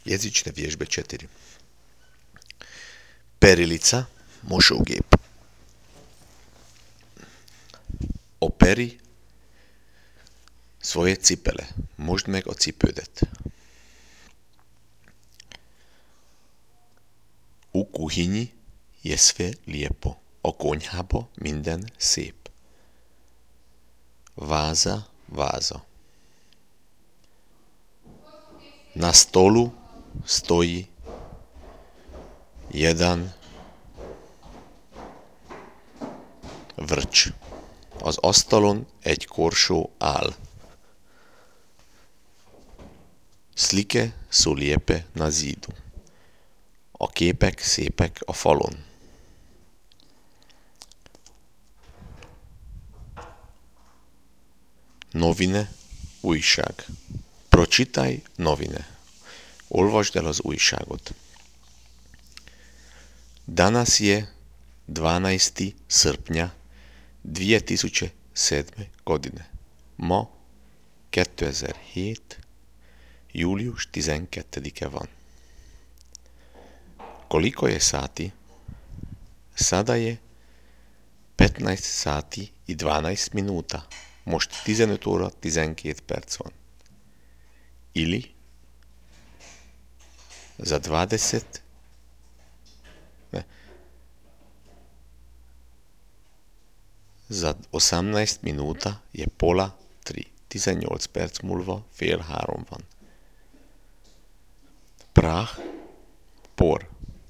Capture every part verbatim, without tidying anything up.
Jezične vježbe četiri. Perilica, mosógép. Operi svoje cipele. Mosd meg a cipődet. U kuchyni je sve lijepo. A konyhába minden szép. Váza, váza. Na stolu stojí jeden vrč. Az asztalon egy korsó áll. Slike sú lijepe na zidu. A képek szépek a falon. Novine, újság. Pročitaj novine. Olvasd el az újságot. Danas je dvanaesti srpnja dvije tisuće sedme godine. Ma kétezer-hét. július tizenkettedike van. Koliko je sati? Sada je petnaest sati i dvanaest minuta. Most tizenöt óra tizenkét perc van. Ili za dvadeset ne, za osemnaest minuta je pola tri. tizennyolc perc múlva fél három van. Prah, por.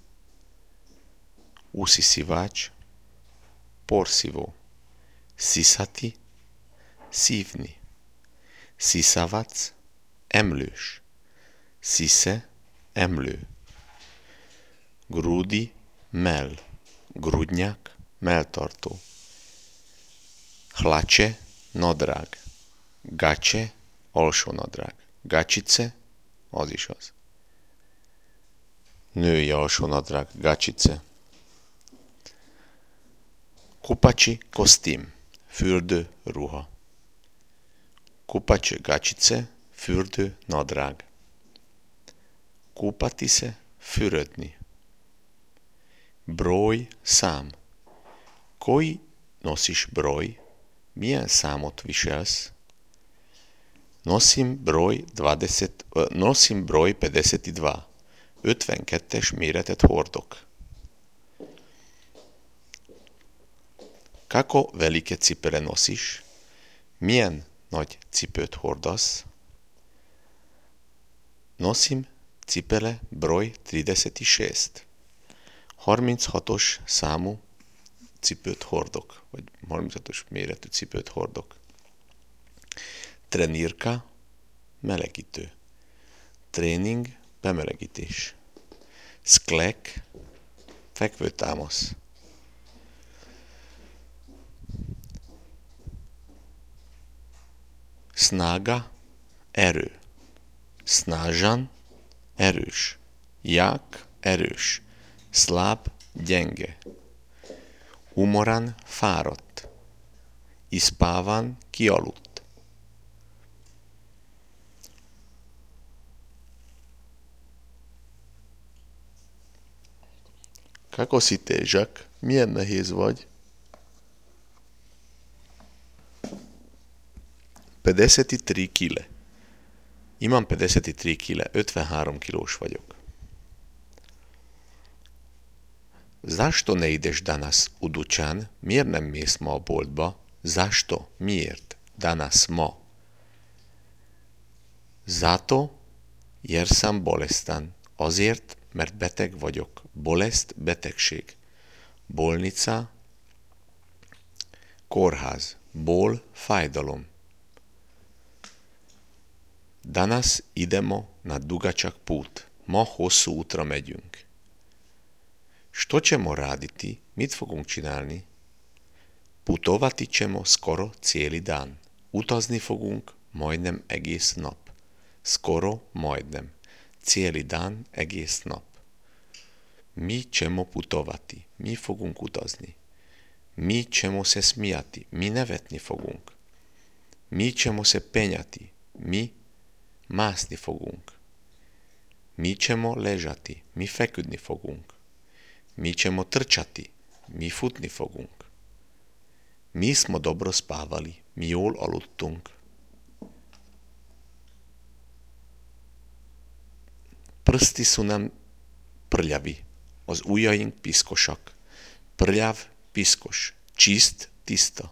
Usisivač, porszívó. Sziszati, szívni. Sziszavac, emlős. Szisze, emlő. Grudi, mell. Grudnyak, melltartó. Hlače, nadrág. Gacse, alsónadrág. Gacsice, az is az. Női alsónadrág, gacsice. Kupacsi, kosztím. Fürdő, ruha. Kupače, gacsice, fürdő, nadrág. Kupati se, fürödni. Broj, szám. Koji nosiš broj? Milyen számot viselsz? Nosim broj dvadeset, nosim broj pedeset dva. ötvenkettes méretet hordok. Kako velike cipele nosiš? Milyen nagy cipőt hordasz? Nosim cipele broj trideset šest. harminchatos számú cipőt hordok, vagy harminchatos méretű cipőt hordok. Trenírka, melegítő. Tréning, bemelegítés. Sklek, fekvőtámasz. Snaga, erő. Snažan, erős. Jak, erős. Slab, gyenge. Umoran, fáradt. Ispávan, kialudt. Kako si težak? Milyen nehéz vagy? pedeset tri kile. Imam pedeset tri kile, ötvenhárom kilós vagyok. Zašto ne ideš danas u dućan? Miért nem mész ma a boltba? Zašto? Miért? Danas ma. Zato, jer sam bolestan. Azért, mert beteg vagyok. Bolest, betegség. Bolnica, kórház. Ból, fájdalom. Danas idemo na dugačak put. Ma hosszú útra megyünk. Što ćemo raditi? Mit fogunk csinálni? Putovati ćemo skoro cijeli dan. Utazni fogunk majdnem egész nap. Skoro, majdnem. Cijeli dan, egész nap. Mi ćemo putovati? Mi fogunk utazni. Mi ćemo se smijati? Mi nevetni fogunk. Mi ćemo se penjati? Mi mászni fogunk. Mi ćemo ležati, mi feküdni fogunk. Mi ćemo trčati, mi futni fogunk. Mi smo dobro spavali, mi jól aludtunk. Prsti su nam prljavi, az ujjaink piszkosak. Prljav, piszkos, čist, tiszta.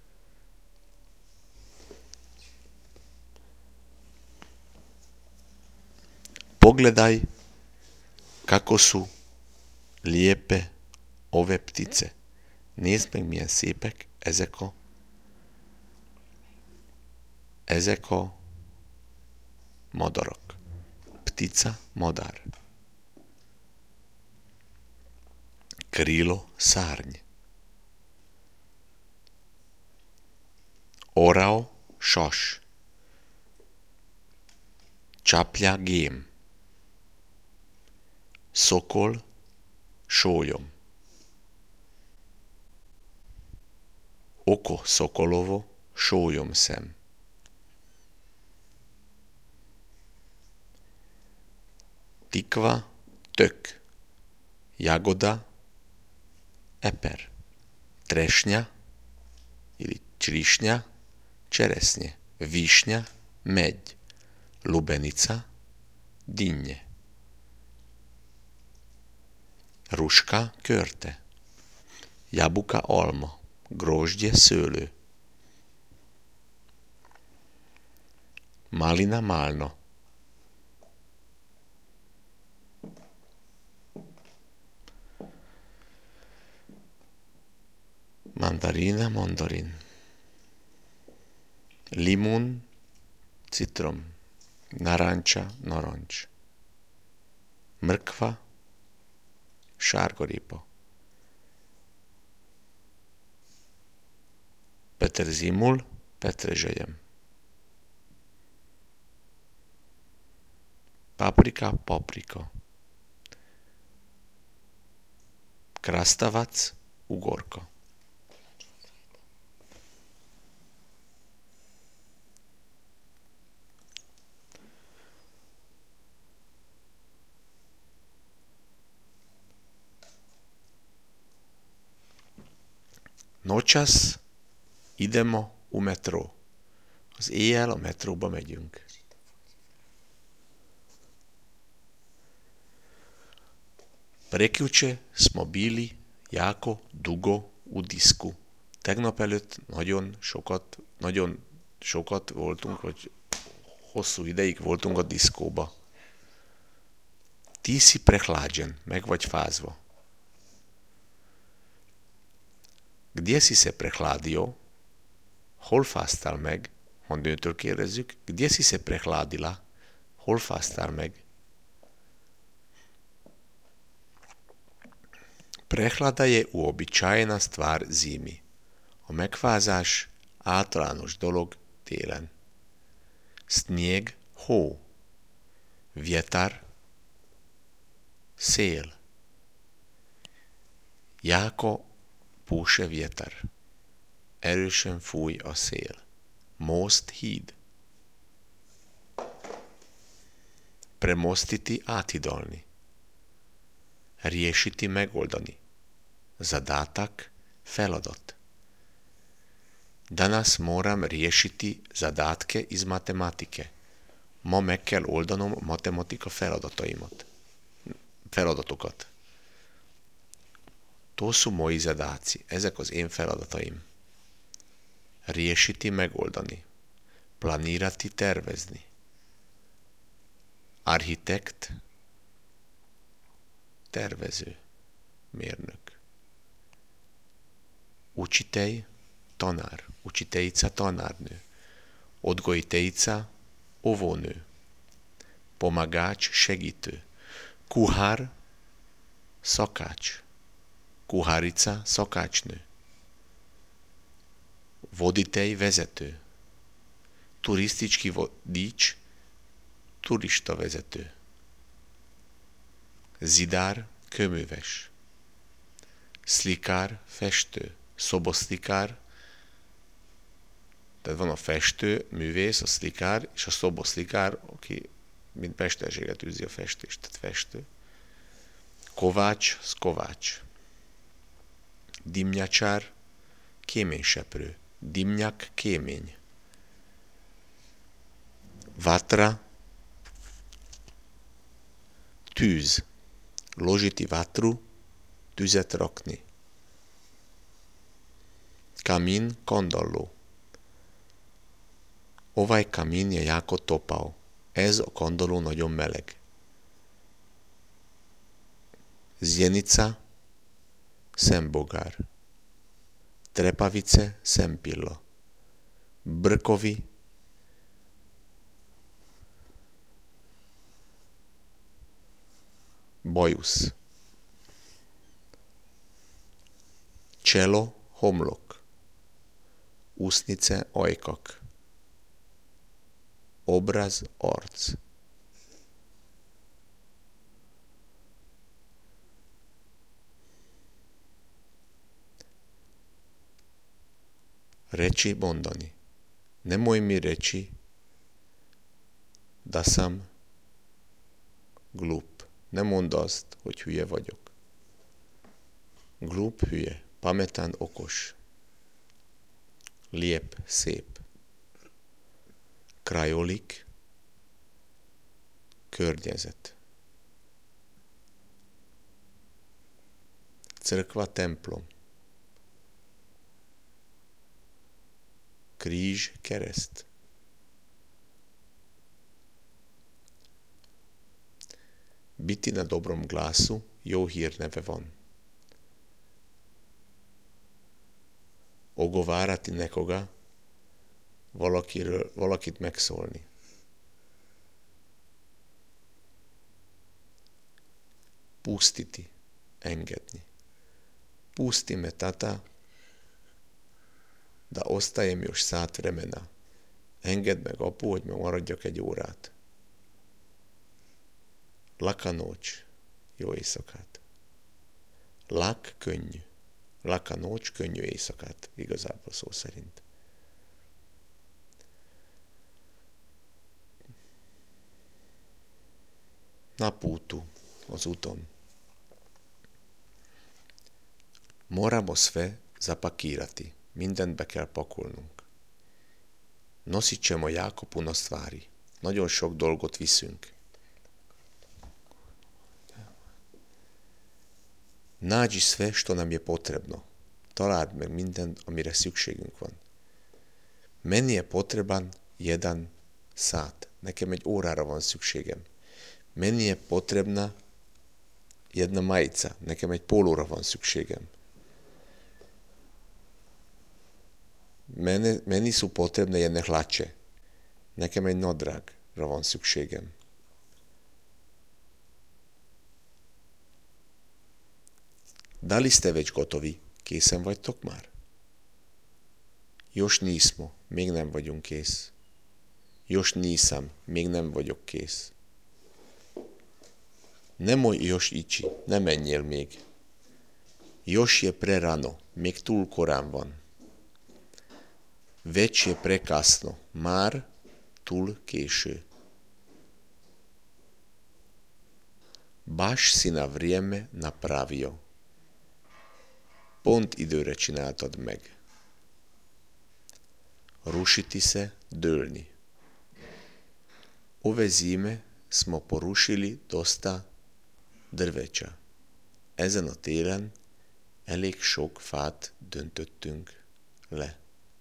Pogledaj kako su lijepe ove ptice. Nézd meg, milyen szépek ezek a ezek a madarak. Ptica, madár. Krilo, szárny. Orao, sas. Csaplja, gém. Szokol, sólyom. Oko szokolovo, sólyomszem. Tikva, tök. Jagoda, eper. Trešnja ili črišnja, čeresnje. Višnja, meď. Lubenica, dinnye. Ruska, körte. Jabuka, alma. Grožđe, szőlő. Malina, málna. Mandarina, mandarin. Limun, citrom. Naranča, narancs. Mrkva, sárgarépa. Peterzimul, petrezselyem. Paprika, paprika. Krastavac, ugorka. Nočas idemo u metro. Az éjjel a metróba megyünk. Prekjuče smo bili jako dugo u disku. Tegnap előtt nagyon sokat, nagyon sokat voltunk, vagy hosszú ideig voltunk a diszkóba. Ti si prehlađen, meg vagy fázva. Gdje si se prehladio? Hol fáztál meg? Ha nőtől kérdezzük, gdje si se prehladila? Hol fáztál meg? Prehlada je uobičajena stvar zimi. A megfázás általános dolog télen. Snijeg, hó. Vjetar, szél. Jako puše vjetar. Erősen fúj a szél. Most, híd. Premostiti, áthidalni. Riješiti, megoldani. Zadatak, feladat. Danas moram riješiti zadatke iz matematike. Ma meg kell oldanom matematika feladataimat. Feladatokat. To su moji zadaci. Ezek az én feladataim. Riješiti, megoldani. Planirati, tervezni. Architekt, tervező, mérnök. Učitelj, tanár. Učiteljica, tanárnő. Odgojiteljica, óvónő. Pomagač, segítő. Kuhár, szakács. Kuharica, szakácsnő. Voditelj, vezető. Turistički vodič, turista vezető. Zidár, kőműves. Szlikár, festő. Szoboszlikár, tehát van a festő, művész, a szlikár, és a szoboszlikár, aki mint mesterséget űzi a festést, tehát festő. Kovács, az kovács. Dimnyacsár, kéményseprő. Dimnyak, kémény. Vatra, tűz. Ložiti vatru, tüzet rakni. Kamin, kandalló. Ovaj kamin je jako topao. Ez a kandalló nagyon meleg. Zjenica, szembogár. Trepavice, szempilla. Brkovi, bajusz. Čelo, homlok. Usnice, ajkak. Obraz, arc. Reći, mondani. Nemoj mi reći da sam glup. Ne mondd azt, hogy hülye vagyok. Glup, hülye. Pametan, okos. Lijep, szép. Krajolik, környezet. Crkva, templom. Kríž, kereszt. Biti na dobrom glasu, jó hírneve van. Ogovárati nekoga, valakiről, valakit megszólni. Pustiti, engedni. Pusti me tata, da ostajem još sat vremena. Engedd meg, apu, hogy maradjak egy órát. Laka nocs, jó éjszakát. Lak, könnyű. Laka nocs, könnyű éjszakát, igazából szó szerint. Na putu, az úton. Moramo sve zapakirati. Mindent be kell pakolnunk. Nosit ćemo jako puno stvari. Nagyon sok dolgot viszünk. Nađi sve što nam je potrebno. Találd meg mindent, amire szükségünk van. Meni je potreban jedan sat. Nekem egy órára van szükségem. Meni je potrebna jedna majica. Nekem egy pólóra van szükségem. Meni, meni su potrebne jedne hlače. Nekem egy nadrágra van szükségem. Da li ste već gotovi? Készen vagytok már? Još nismo, még nem vagyunk kész. Još nisam, még nem vagyok kész. Nemoj još ići, ne menjél még. Još je prerano, még túl korán van. Već je prekasno, már túl késő. Baš si na vrijeme napravio. Pont időre csináltad meg. Rušiti se, dőlni. Ove zime smo porušili dosta drveća. Ezen a télen elég sok fát döntöttünk le.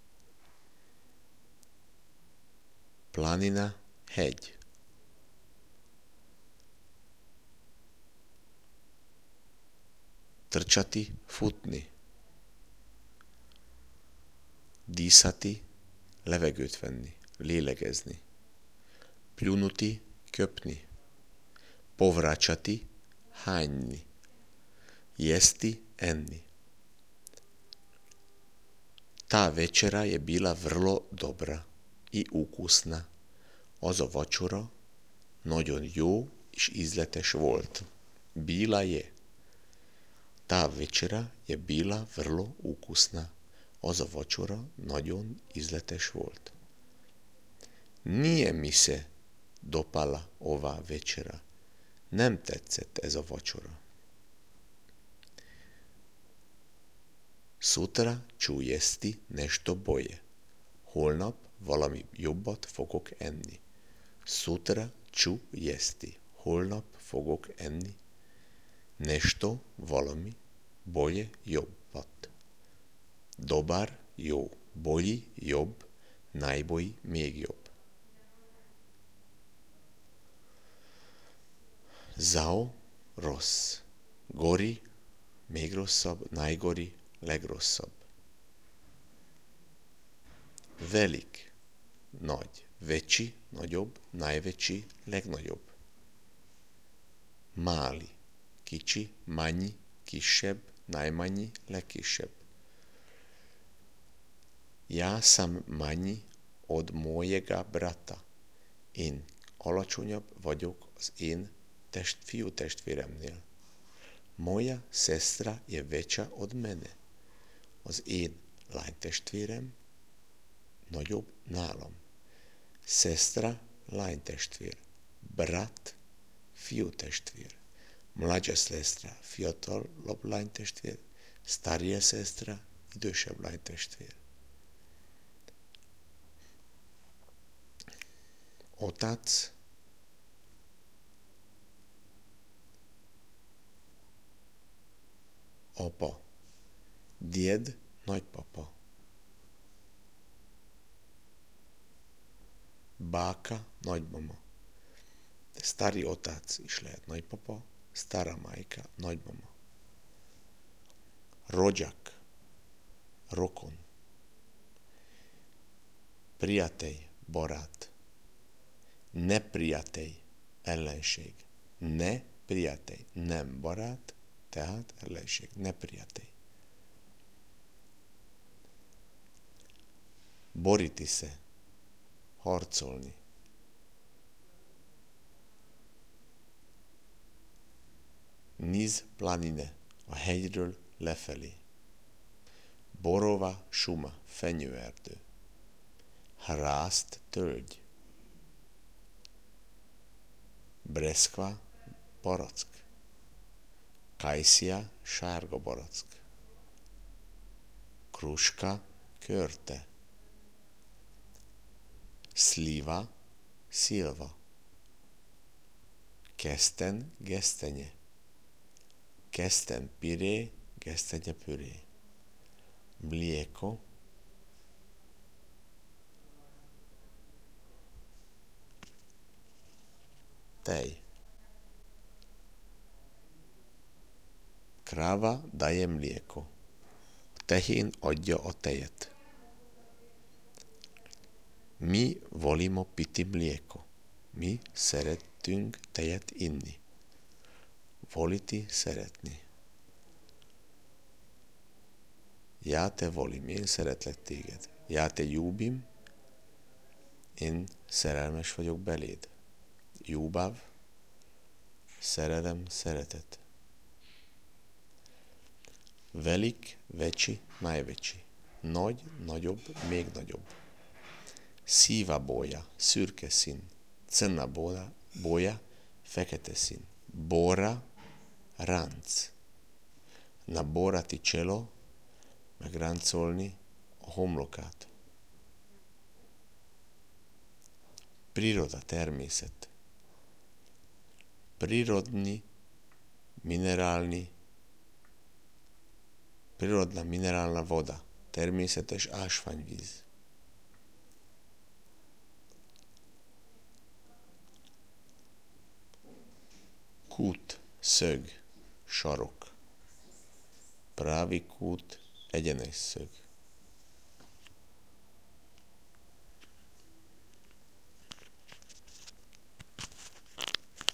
Planina, hegy. Trčati, futni. Díszati, levegőt venni, lélegezni. Pljunuti, köpni. Povračati, hányni. Jesti, enni. Ta večera je bila vrlo dobra i ukusna. Az a vacsora nagyon jó és ízletes volt. Bila je. Ta večera je bila vrlo ukusna. Az a vacsora nagyon ízletes volt. Nije mi se dopala ova večera. Nem tetszett ez a vacsora. Sutra ću jesti nešto bolje. Holnap valami jobbat fogok enni. Sutra ću jesti. Holnap fogok enni. Nešto, valami, bolje, jobbat. Dobar, jó. Bolji, jobb. Najbolji, még jobb. Zao, rossz. Gori, még rosszabb. Najgori, legrosszabb. Velik, nagy. Vecsi, nagyobb. Najvecsi, legnagyobb. Máli, kicsi. Manyi, kisebb. Najmanyi, legkisebb. Ja sam manyi od mojega brata. Én alacsonyabb vagyok az én test, fiú testvéremnél. Moja sestra je veća od mene. Az én lánytestvérem nagyobb nálam. Sestra, lánytestvér. Brat, fiú testvér. Mlađa sestra, fiatalabb lánytestvér. Starija sestra, idősebb lánytestvér. Otac, apa. Djed, nagypapa. Báka, nagymama. Stari otac is lehet nagypapa, stara majka, nagymama. Rođak, rokon. Prijatelj, barát. Neprijatelj, ellenség. Ne prijatelj, nem barát, tehát ellenség. Neprijatelj. Boriti se, harcolni. Niz planine, a hegyről lefelé. Borova šuma, fenyőerdő. Hrászt, tölgy. Breskva, barack. Kajszia, sárga barack. Kruška, körte. Sliva, szilva. Keszten, gesztenye. Keszten, piré, gesztenye, püré. Mlieko, tej. Krava daje mlieko. A tehén adja a tejet. Mi volimo piti mlieko. Mi szeretünk tejet inni. Voliti, szeretni. Ja te volim, én szeretlek téged. Ja te ljúbim, én szerelmes vagyok beléd. Ljubav, szerelem, szeretet. Velik, vecsi, najvecsi. Nagy, nagyobb, még nagyobb. Szíva bója, szürke szín. Crna bója, bója, fekete szín. Bora, ránc. Naborati čelo, megráncolni a homlokát. Priroda, természet. Prirodni, minerálni, prirodna minerálna voda, természetes ásványvíz. Kút, szög, sarok. Pravi kút, egyenes szög.